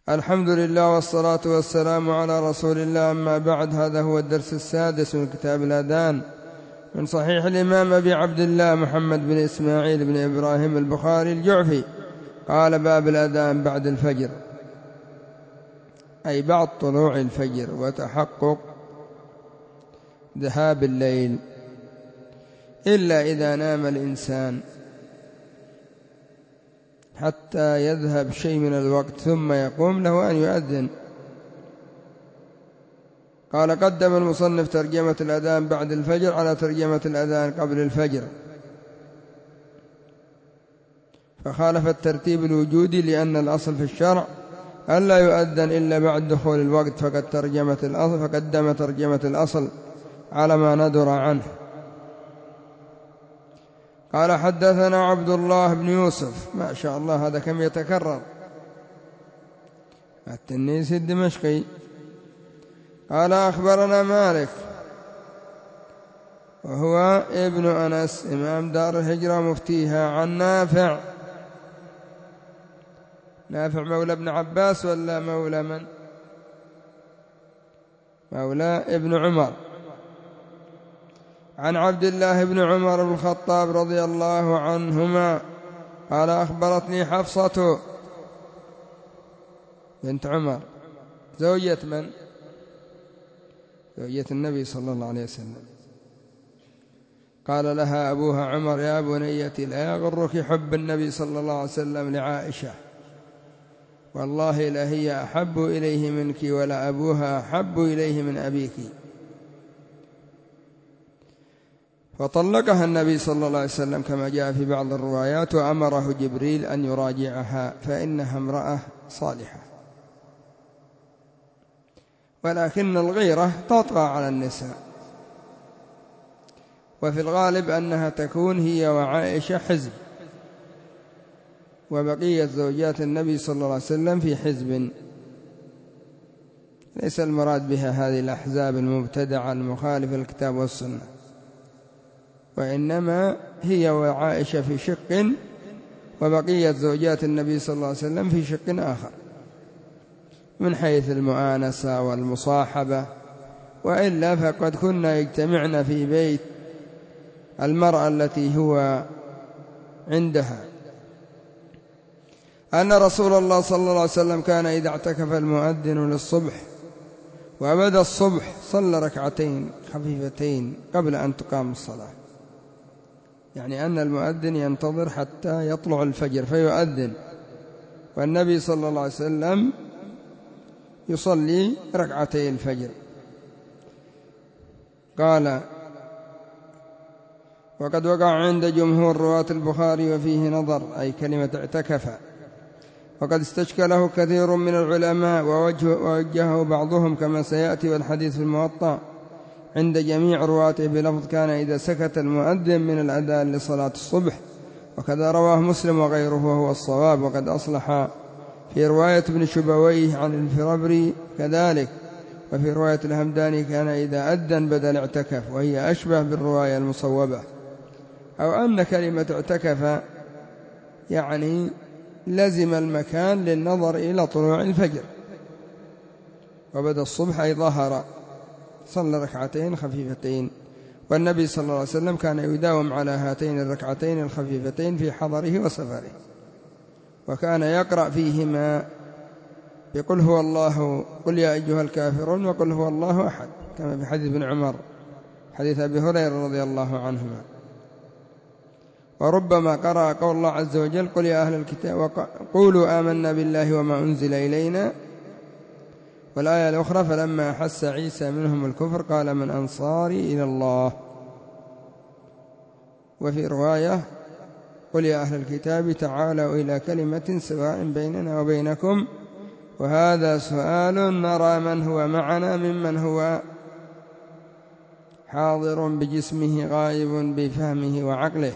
الحمد لله والصلاة والسلام على رسول الله، أما بعد. هذا هو الدرس السادس من كتاب الأذان من صحيح الإمام أبي عبد الله محمد بن إسماعيل بن إبراهيم البخاري الجعفي. قال: باب الأذان بعد الفجر، أي بعد طلوع الفجر وتحقق ذهاب الليل، إلا إذا نام الإنسان حتى يذهب شيء من الوقت ثم يقوم له أن يؤذن. قال: قدم المصنف ترجمة الأذان بعد الفجر على ترجمة الأذان قبل الفجر، فخالف الترتيب الوجودي، لأن الأصل في الشرع ألا يؤذن إلا بعد دخول الوقت، فقدم ترجمة الأصل على ما ندر عنه. قال: حدثنا عبد الله بن يوسف. ما شاء الله، هذا كم يتكرر، التنيسي الدمشقي. قال: أخبرنا مالك، وهو ابن أنس إمام دار الهجرة مفتيها، عن نافع مولى ابن عباس ولا مولى من؟ مولى ابن عمر، عن عبد الله بن عمر بن الخطاب رضي الله عنهما قال: أخبرتني حفصة بنت عمر زوجة من؟ زوجة النبي صلى الله عليه وسلم. قال لها أبوها عمر: يا بنيتي، لا يغرك حب النبي صلى الله عليه وسلم لعائشة، والله لهي أحب إليه منك، ولا أبوها أحب إليه من أبيك. فطلقها النبي صلى الله عليه وسلم كما جاء في بعض الروايات، وأمره جبريل أن يراجعها، فإنها امرأة صالحة، ولكن الغيرة تطغى على النساء، وفي الغالب أنها تكون هي وعائشة حزب، وبقية زوجات النبي صلى الله عليه وسلم في حزب. ليس المراد بها هذه الأحزاب المبتدعة المخالفة للكتاب والسنة، وإنما هي وعائشة في شق، وبقية زوجات النبي صلى الله عليه وسلم في شق آخر، من حيث المؤانسة والمصاحبة، وإلا فقد كنا يجتمعن في بيت المرأة التي هو عندها. أن رسول الله صلى الله عليه وسلم كان إذا اعتكف المؤذن للصبح وبدا الصبح صلى ركعتين خفيفتين قبل أن تقام الصلاة، يعني أن المؤذن ينتظر حتى يطلع الفجر فيؤذن، والنبي صلى الله عليه وسلم يصلي ركعتي الفجر. قال: وقد وقع عند جمهور رواة البخاري وفيه نظر، أي كلمة اعتكف، وقد استشكله كثير من العلماء، ووجهه بعضهم كما سيأتي، والحديث في الموطأ عند جميع رواته بلفظ: كان إذا سكت المؤذن من الأذان لصلاة الصبح، وكذا رواه مسلم وغيره وهو الصواب. وقد أصلح في رواية ابن شبويه عن الفربري كذلك، وفي رواية الهمداني كان إذا أذن بدل اعتكف، وهي أشبه بالرواية المصوبة، أو أن كلمة اعتكف يعني لزم المكان للنظر إلى طلوع الفجر، وبدأ الصبح أي ظهر، صلى ركعتين خفيفتين. والنبي صلى الله عليه وسلم كان يداوم على هاتين الركعتين الخفيفتين في حضره وسفره، وكان يقرأ فيهما بقل هو الله، قل يا أيها الكافرون، وقل هو الله أحد، كما في حديث ابن عمر، حديث أبي هريرة رضي الله عنهما. وربما قرأ قول الله عز وجل: قل يا أهل الكتاب قولوا آمنا بالله وما أنزل إلينا، والآية الأخرى: فلما أحس عيسى منهم الكفر قال من أنصاري إلى الله. وفي رواية: قل يا أهل الكتاب تعالوا إلى كلمة سواء بيننا وبينكم. وهذا سؤال نرى من هو معنا ممن هو حاضر بجسمه غائب بفهمه وعقله.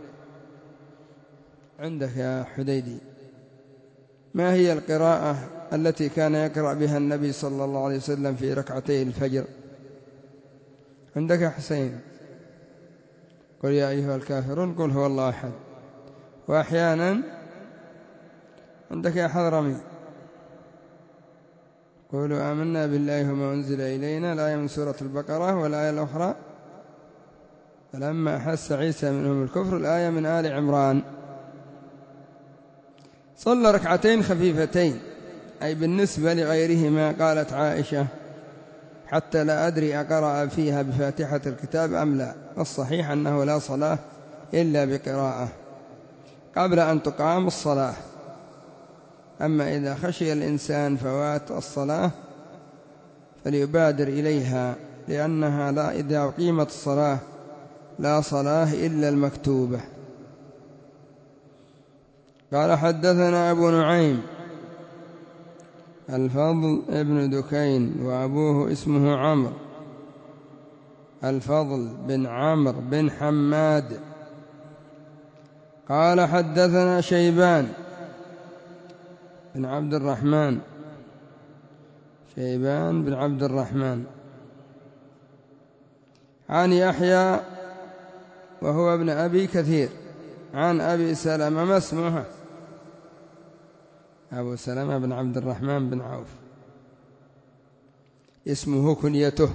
عندك يا حديدي، ما هي القراءة التي كان يقرأ بها النبي صلى الله عليه وسلم في ركعتي الفجر؟ عندك يا حسين؟ قل يا أيها الكافرون، قل هو الله أحد. وأحيانا عندك يا حضرمي قولوا آمنا بالله وما أنزل إلينا، الآية من سورة البقرة، والآية الأخرى فلما أحس عيسى منهم الكفر، الآية من آل عمران. صلى ركعتين خفيفتين، أي بالنسبة لغيرهما. قالت عائشة: حتى لا أدري أقرأ فيها بفاتحة الكتاب أم لا، والصحيح أنه لا صلاة إلا بقراءة قبل أن تقام الصلاة. أما إذا خشي الإنسان فوات الصلاة فليبادر إليها، لأنها لا إذا أقيمت الصلاة لا صلاة إلا المكتوبة. قال: حدثنا أبو نعيم الفضل ابن دكين، وأبوه اسمه عمرو، الفضل بن عمرو بن حماد. قال: حدثنا شيبان بن عبد الرحمن، شيبان بن عبد الرحمن، عن يحيى وهو ابن أبي كثير، عن أبي سلمة. ما اسمه؟ أبو سلمة بن عبد الرحمن بن عوف، اسمه كنيته،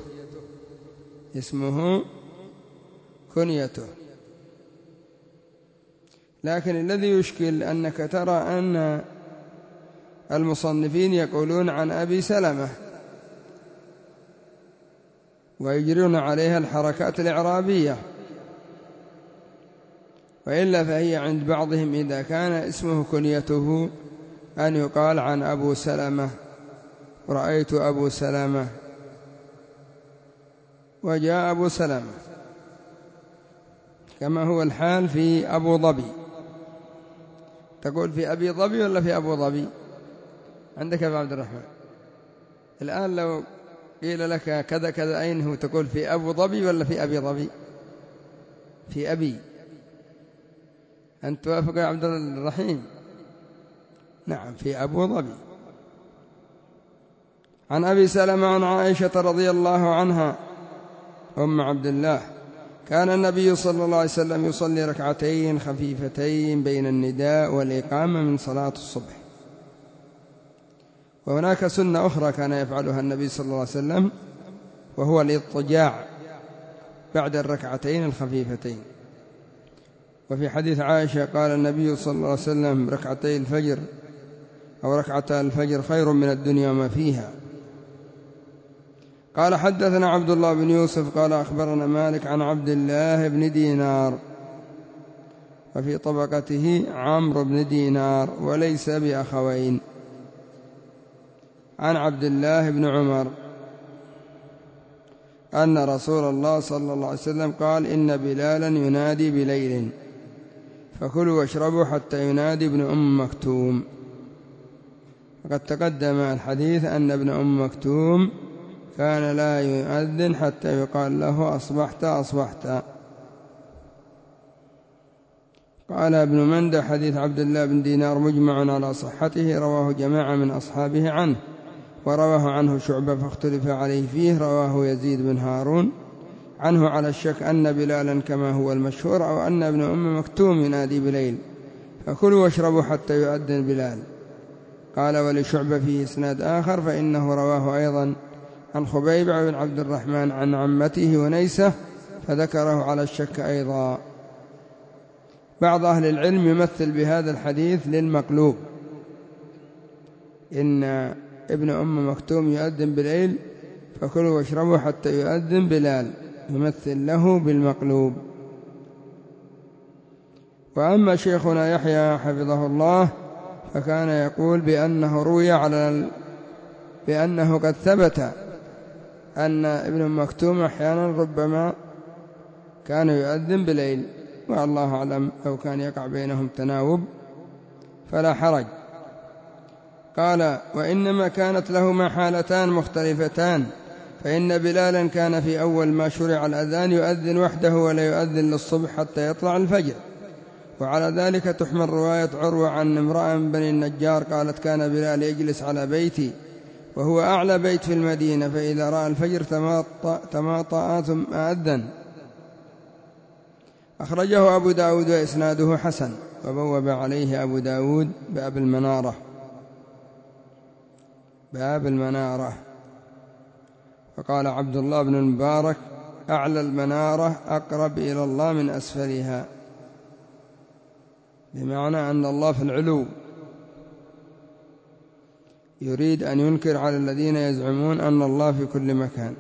اسمه كنيته. لكن الذي يشكل أنك ترى أن المصنفين يقولون عن أبي سلمة ويجرون عليها الحركات الإعرابية، وإلا فهي عند بعضهم إذا كان اسمه كنيته أن يقال عن أبو سلمة: رأيت أبو سلمة، وجاء أبو سلمة، كما هو الحال في أبو ظبي. تقول في أبي ظبي ولا في أبو ظبي؟ عندك أبو عبد الرحمن. الآن لو قيل لك كذا كذا أين هو، تقول في أبو ظبي ولا في أبي ظبي؟ في أبي. أنت توافق يا عبد الرحيم؟ نعم، في أبو ظبي. عن أبي سلمة عن عائشة رضي الله عنها أم عبد الله: كان النبي صلى الله عليه وسلم يصلي ركعتين خفيفتين بين النداء والإقامة من صلاة الصبح. وهناك سنة أخرى كان يفعلها النبي صلى الله عليه وسلم، وهو الاضطجاع بعد الركعتين الخفيفتين. وفي حديث عائشة قال النبي صلى الله عليه وسلم: ركعتي الفجر أو ركعتا الفجر خير من الدنيا وما فيها. قال: حدثنا عبد الله بن يوسف قال: أخبرنا مالك عن عبد الله بن دينار، وفي طبقته عمرو بن دينار وليس بأخوين، عن عبد الله بن عمر أن رسول الله صلى الله عليه وسلم قال: إن بلالا ينادي بليل فكلوا واشربوا حتى ينادي ابن أم مكتوم. وقد تقدم الحديث أن ابن أم مكتوم كان لا يؤذن حتى يقال له: أصبحت أصبحت. قال ابن مندى: حديث عبد الله بن دينار مجمع على صحته، رواه جماعة من أصحابه عنه، ورواه عنه شعبة فاختلف عليه فيه، رواه يزيد بن هارون عنه على الشك أن بلالا كما هو المشهور، أو أن ابن أم مكتوم ينادي بليل فكلوا واشربوا حتى يؤذن بلال. قال: ولشعبة فيه إسناد آخر، فإنه رواه أيضا عن خبيب بن عبد الرحمن عن عمته ونيسة، فذكره على الشك أيضا. بعض أهل العلم يمثل بهذا الحديث للمقلوب، إن ابن أم مكتوم يؤذن بليل فكلوا واشربوا حتى يؤذن بلال، يمثل له بالمقلوب. وأما شيخنا يحيى حفظه الله فكان يقول بأنه روي بأنه قد ثبت أن ابن مكتوم أحيانا ربما كان يؤذن بليل، والله أعلم، لو كان يقع بينهم تناوب فلا حرج. قال: وإنما كانت لهما حالتان مختلفتان، فإن بلالا كان في أول ما شرع الأذان يؤذن وحده ولا يؤذن للصبح حتى يطلع الفجر. وعلى ذلك تحمل رواية عروة عن امرأة من بني النجار قالت: كان بلال يجلس على بيتي وهو أعلى بيت في المدينة، فإذا رأى الفجر تماطأ ثم أذن. أخرجه أبو داود وإسناده حسن، وبوب عليه أبو داود باب المنارة. باب المنارة. فقال عبد الله بن المبارك: أعلى المنارة أقرب إلى الله من أسفلها، بمعنى أن الله في العلو، يريد أن ينكر على الذين يزعمون أن الله في كل مكان.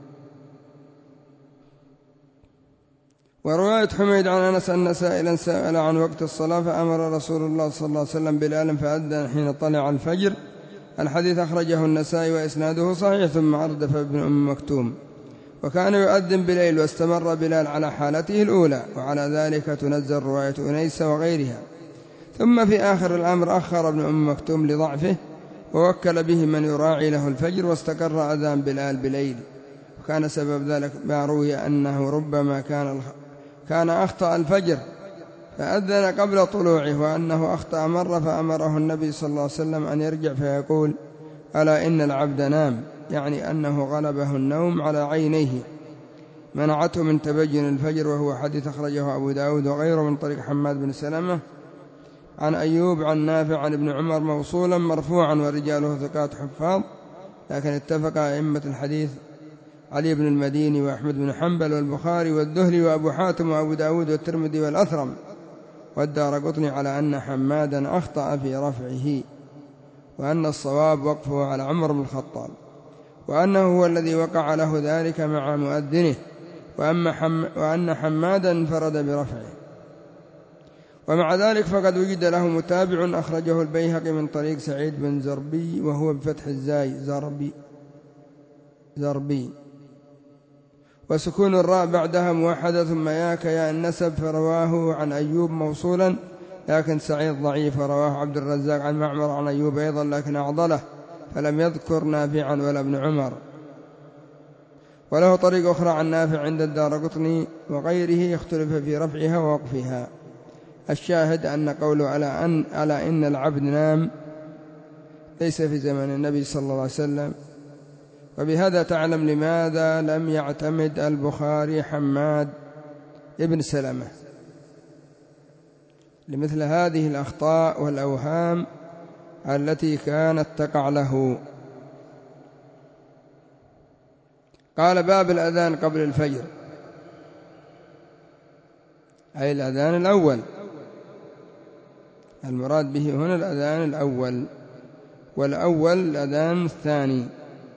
ورواية حميد عن أنس أن سائلا سأل عن وقت الصلاة فأمر رسول الله صلى الله عليه وسلم بلالا فأذن حين طلع الفجر. الحديث أخرجه النسائي وإسناده صحيح. ثم أردف ابن أم مكتوم وكان يؤذن بليل، واستمر بلال على حالته الأولى، وعلى ذلك تنزل رواية أنيس وغيرها. ثم في آخر الأمر أخر ابن أم مكتوم لضعفه، ووكل به من يراعي له الفجر، واستقر أذان بلال بليل. وكان سبب ذلك ما روي أنه ربما كان أخطأ الفجر فأذن قبل طلوعه، وأنه أخطأ مرة فأمره النبي صلى الله عليه وسلم أن يرجع فيقول: ألا إن العبد نام، يعني أنه غلبه النوم على عينيه منعته من تبين الفجر. وهو حديث أخرجه أبو داود وغيره من طريق حماد بن سلمة عن أيوب عن نافع عن ابن عمر موصولا مرفوعا، ورجاله ثقات حفاظ، لكن اتفق أئمة الحديث علي بن المديني وأحمد بن حنبل والبخاري والدهلي وأبو حاتم وأبو داود والترمذي والأثرم والدارقطني على أن حمادا أخطأ في رفعه، وأن الصواب وقفه على عمر بن الخطاب، وأنه هو الذي وقع له ذلك مع مؤذنه، وأن حمادا انفرد برفعه. ومع ذلك فقد وجد له متابع أخرجه البيهقي من طريق سعيد بن زربي، وهو بفتح الزاي زربي وسكون الراء بعدها موحدة ثم ياك يا النسب، فرواه عن أيوب موصولا، لكن سعيد ضعيف. رواه عبد الرزاق عن معمر عن أيوب أيضا، لكن أعضله، فلم يذكر نافعا ولا ابن عمر. وله طريق أخرى عن نافع عند الدارقطني وغيره يختلف في رفعها ووقفها. الشاهد أن قوله على إن العبد نام ليس في زمن النبي صلى الله عليه وسلم. وبهذا تعلم لماذا لم يعتمد البخاري حماد ابن سلمة لمثل هذه الأخطاء والأوهام التي كانت تقع له. قال: باب الأذان قبل الفجر، أي الأذان الأول، المراد به هنا الأذان الأول، والأول الأذان الثاني.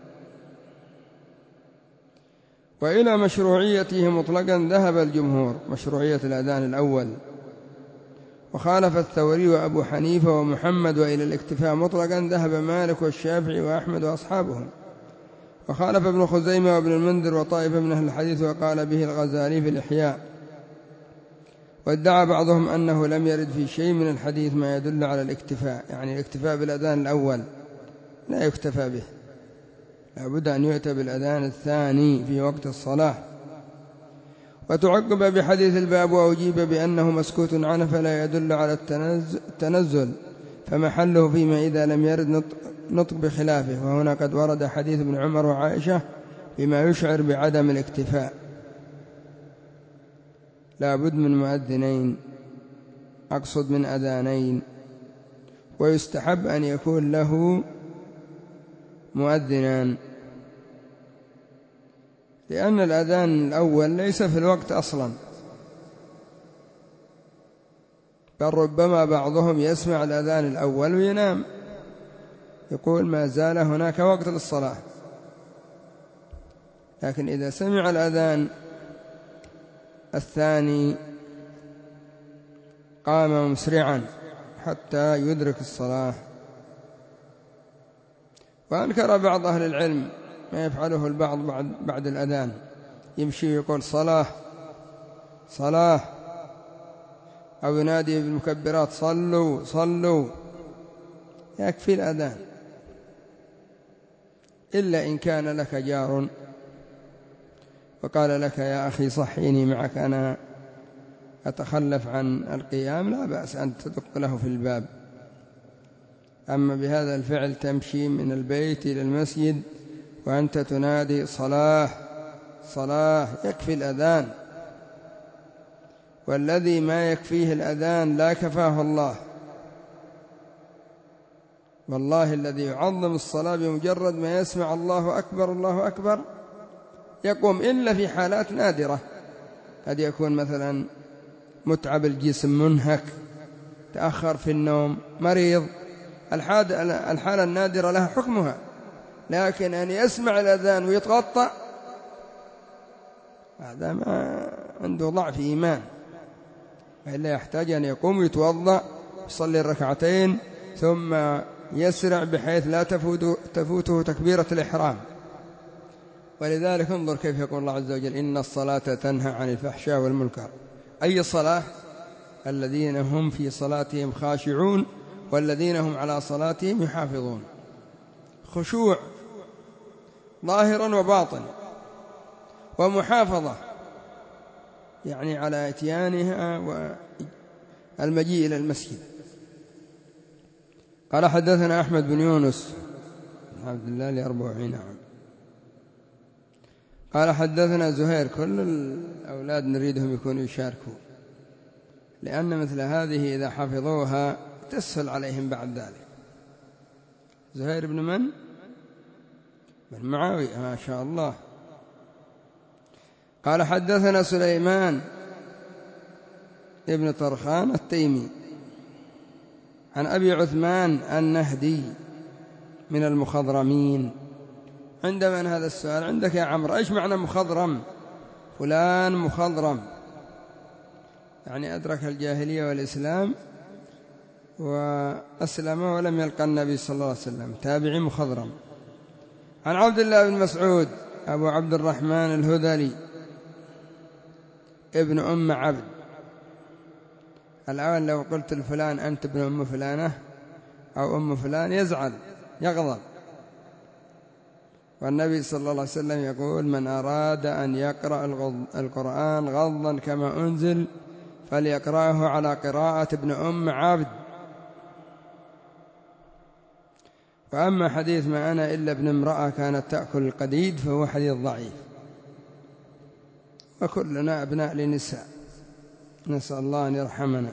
وإلى مشروعيته مطلقا ذهب الجمهور، مشروعية الأذان الأول، وخالف الثوري وأبو حنيفة ومحمد. وإلى الاكتفاء مطلقا ذهب مالك والشافعي وأحمد وأصحابهم. وخالف ابن خزيمة وابن المنذر وطائفة من أهل الحديث، وقال به الغزالي في الإحياء. وادعى بعضهم أنه لم يرد في شيء من الحديث ما يدل على الاكتفاء، يعني الاكتفاء بالأذان الأول لا يكتفى به، لابد أن يؤتى بالأذان الثاني في وقت الصلاة. وتعقب بحديث الباب وأجيب بأنه مسكوت عنه فلا يدل على التنزل، فمحله فيما إذا لم يرد نطق بخلافه. وهنا قد ورد حديث ابن عمر وعائشة بما يشعر بعدم الاكتفاء، لا بد من مؤذنين، أقصد من أذانين، ويستحب أن يكون له مؤذنان، لأن الأذان الأول ليس في الوقت أصلا، بل ربما بعضهم يسمع الأذان الأول وينام، يقول ما زال هناك وقت للصلاة. لكن إذا سمع الأذان الثاني قام مسرعا حتى يدرك الصلاة. وأنكر بعض أهل العلم ما يفعله البعض بعد الأذان، يمشي ويقول صلاة صلاة، أو ينادي بالمكبرات صلوا صلوا، يكفي الأذان، إلا إن كان لك جار وقال لك يا أخي صحيني معك أنا أتخلف عن القيام، لا بأس أن تدق له في الباب. أما بهذا الفعل تمشي من البيت إلى المسجد وأنت تنادي صلاة صلاة، يكفي الأذان. والذي ما يكفيه الأذان لا كفاه الله. والله الذي يعظم الصلاة بمجرد ما يسمع الله أكبر الله أكبر يقوم، إلا في حالات نادرة، قد يكون مثلا متعب الجسم، منهك، تأخر في النوم، مريض، الحالة النادرة لها حكمها. لكن أن يسمع الأذان ويتغطى هذا ما عنده ضعف إيمان، إلا يحتاج أن يقوم ويتوضأ يصلي الركعتين ثم يسرع بحيث لا تفوته تكبيرة الإحرام. ولذلك انظر كيف يقول الله عز وجل: إن الصلاة تنهى عن الفحشاء والمنكر. أي صلاة؟ الذين هم في صلاتهم خاشعون والذين هم على صلاتهم يحافظون. خشوع ظاهرا وباطن، ومحافظة يعني على إتيانها والمجيء إلى المسجد. قال حدثنا أحمد بن يونس عبد الله ل40 عام. قال حدثنا زهير. كل الأولاد نريدهم يكونوا يشاركوا، لأن مثل هذه إذا حفظوها تسهل عليهم بعد ذلك. زهير بن من؟ بن معاوية، ما شاء الله. قال حدثنا سليمان ابن طرخان التيمي عن أبي عثمان النهدي من المخضرمين. عند من هذا السؤال؟ عندك يا عمرو. إيش معنى مخضرم؟ فلان مخضرم، يعني أدرك الجاهلية والإسلام وأسلم ولم يلقى النبي صلى الله عليه وسلم، تابعي مخضرم. عن عبد الله بن مسعود أبو عبد الرحمن الهذلي ابن أم عبد. الآن لو قلت لفلان أنت ابن أم فلانة أو أم فلان يزعل يغضب. والنبي صلى الله عليه وسلم يقول: من أراد أن يقرأ القرآن غضا كما أنزل فليقرأه على قراءة ابن أم عبد. وأما حديث ما أنا إلا ابن امرأة كانت تأكل القديد فهو حديث ضعيف، وكلنا أبناء لنساء، نسأل الله أن يرحمنا.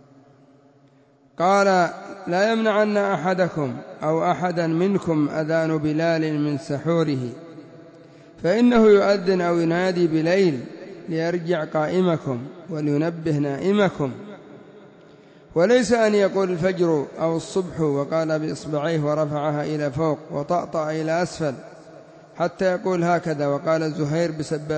قال: لا يمنعن أحدكم أو أحدا منكم أذان بلال من سحوره، فإنه يؤذن أو ينادي بليل ليرجع قائمكم ولينبه نائمكم، وليس أن يقول الفجر أو الصبح وقال بإصبعيه ورفعها إلى فوق وطأطأ إلى أسفل حتى يقول هكذا. وقال زهير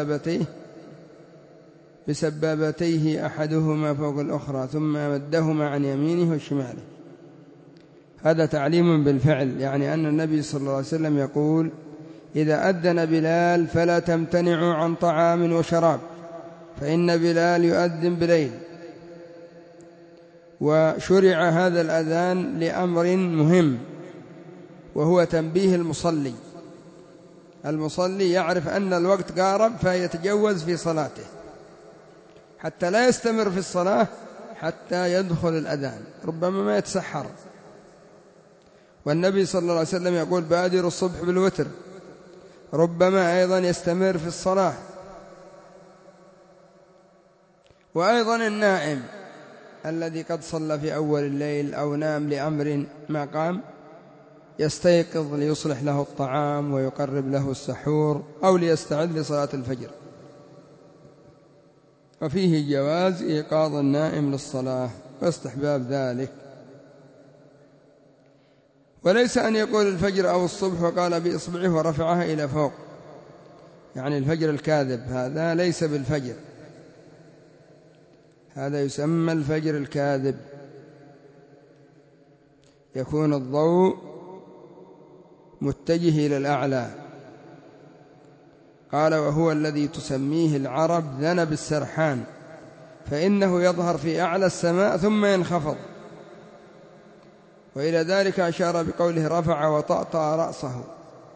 بسبابتيه أحدهما فوق الأخرى ثم مدهما عن يمينه وشماله. هذا تعليم بالفعل، يعني أن النبي صلى الله عليه وسلم يقول: إذا أذن بلال فلا تمتنعوا عن طعام وشراب، فإن بلال يؤذن بليل. وشرع هذا الأذان لأمر مهم، وهو تنبيه المصلي. المصلي يعرف أن الوقت قارب فيتجوز في صلاته حتى لا يستمر في الصلاة حتى يدخل الأذان، ربما ما يتسحر. والنبي صلى الله عليه وسلم يقول: بادر الصبح بالوتر، ربما أيضا يستمر في الصلاة. وأيضا النائم الذي قد صلى في أول الليل أو نام لأمر ما قام يستيقظ ليصلح له الطعام ويقرب له السحور أو ليستعد لصلاة الفجر. وفيه جواز إيقاظ النائم للصلاة واستحباب ذلك. وليس أن يقول الفجر أو الصبح وقال بإصبعه ورفعها إلى فوق، يعني الفجر الكاذب، هذا ليس بالفجر، هذا يسمى الفجر الكاذب، يكون الضوء متجه إلى الأعلى. قال: وهو الذي تسميه العرب ذنب السرحان، فإنه يظهر في أعلى السماء ثم ينخفض. وإلى ذلك أشار بقوله رفع وطأطأ رأسه.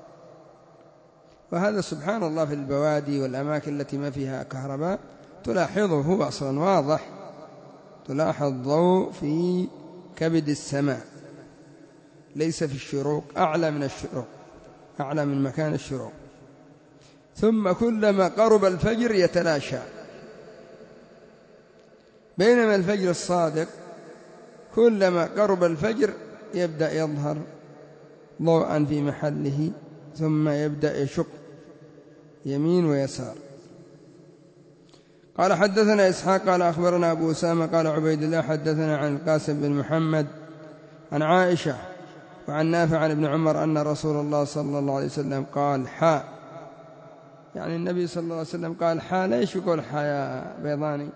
وهذا سبحان الله في البوادي والأماكن التي ما فيها كهرباء تلاحظه، هو أصلا واضح، تلاحظ ضوء في كبد السماء، ليس في الشروق، أعلى من الشروق، أعلى من مكان الشروق. ثم كلما قرب الفجر يتلاشى، بينما الفجر الصادق كلما قرب الفجر يبدأ يظهر ضوءا في محله ثم يبدأ يشق يمين ويسار. قال حدثنا إسحاق قال أخبرنا أبو أسامة قال عبيد الله حدثنا عن القاسم بن محمد عن عائشة وعن نافع عن ابن عمر أن رسول الله صلى الله عليه وسلم قال حاء، يعني النبي صلى الله عليه وسلم قال حاء. ليش يقول حاء يا بيضاني؟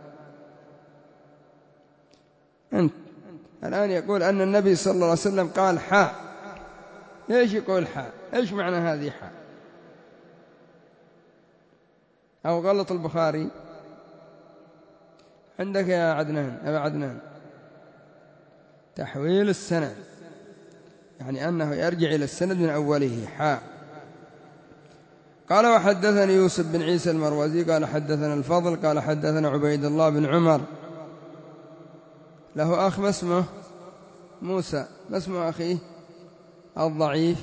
أنت الآن يقول أن النبي صلى الله عليه وسلم قال حاء، ليش يقول حاء؟ إيش معنى هذه حاء؟ أو غلط البخاري عندك يا عدنان أبا عدنان؟ تحويل السند، يعني أنه يرجع إلى السند من أوله حاء. قال وحدثني يوسف بن عيسى المروزي قال حدثنا الفضل قال حدثنا عبيد الله بن عمر له أخ ما اسمه موسى، ما اسم أخيه الضعيف؟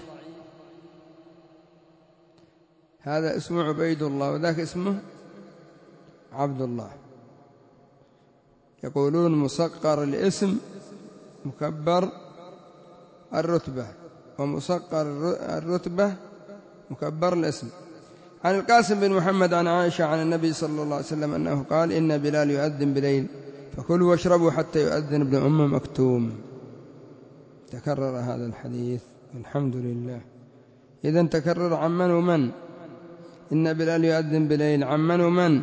هذا اسمه عبيد الله وذاك اسمه عبد الله. يقولون مصقر الاسم مكبر الرتبة، ومصقر الرتبة مكبر الاسم. عن القاسم بن محمد عن عائشة عن النبي صلى الله عليه وسلم أنه قال إن بلال يؤذن بليل فكلوا واشربوا حتى يؤذن ابن أم مكتوم. تكرر هذا الحديث الحمد لله. إذن تكرر عن من ومن؟ إن بلال يؤذن بليل عن من ومن؟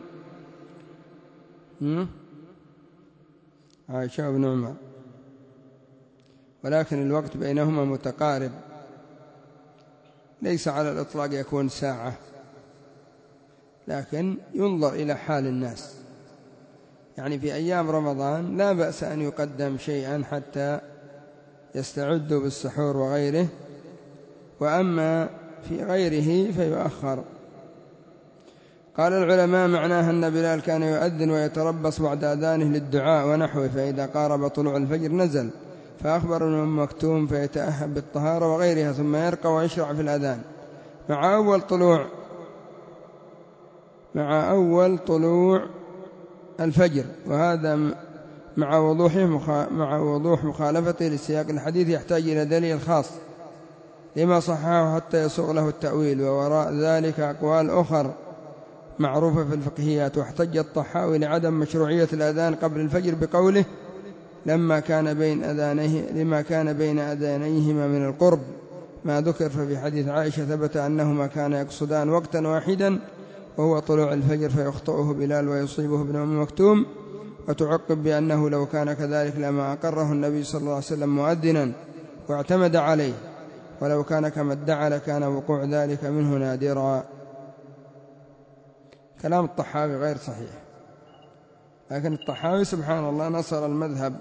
عائشة وابن عمر، ولكن الوقت بينهما متقارب، ليس على الإطلاق يكون ساعة، لكن ينظر إلى حال الناس. يعني في أيام رمضان لا بأس أن يقدم شيئا حتى يستعدوا بالسحور وغيره، وأما في غيره فيؤخر. قال العلماء معناها أن بلال كان يؤذن ويتربص بعد أذانه للدعاء ونحوه، فإذا قارب طلوع الفجر نزل فأخبر ابن أم مكتوم فيتأهب بالطهارة وغيرها ثم يرقى ويشرع في الأذان مع أول طلوع الفجر. وهذا مع وضوح مخالفته لسياق الحديث يحتاج إلى دليل خاص لما صححه حتى يسوغ له التأويل، ووراء ذلك أقوال أخر معروفة في الفقهيات. واحتج الطحاوي لعدم مشروعية الأذان قبل الفجر بقوله لما كان بين أذانيهما من القرب ما ذكر. ففي حديث عائشة ثبت أنهما كانا يقصدان وقتا واحدا وهو طلوع الفجر فيخطئه بلال ويصيبه ابن أم مكتوم. وتعقب بأنه لو كان كذلك لما أقره النبي صلى الله عليه وسلم مؤذنا واعتمد عليه، ولو كان كما ادعى لكان وقوع ذلك منه نادرا. كلام الطحاوي غير صحيح، لكن الطحاوي سبحان الله نصر المذهب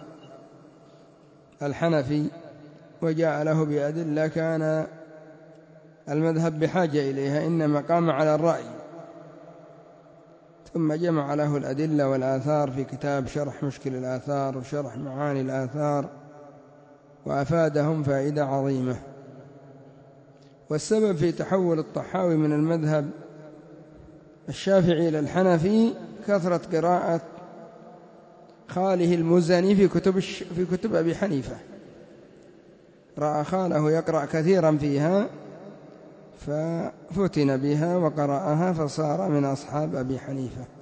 الحنفي وجاء له بأدلة كان المذهب بحاجة إليها، إنما قام على الرأي، ثم جمع له الأدلة والآثار في كتاب شرح مشكل الآثار وشرح معاني الآثار، وأفادهم فائدة عظيمة. والسبب في تحول الطحاوي من المذهب الشافعي إلى الحنفي كثرة قراءة خاله المزني في كتب أبي حنيفة، رأى خاله يقرأ كثيرا فيها ففتن بها وقرأها فصار من أصحاب أبي حنيفة.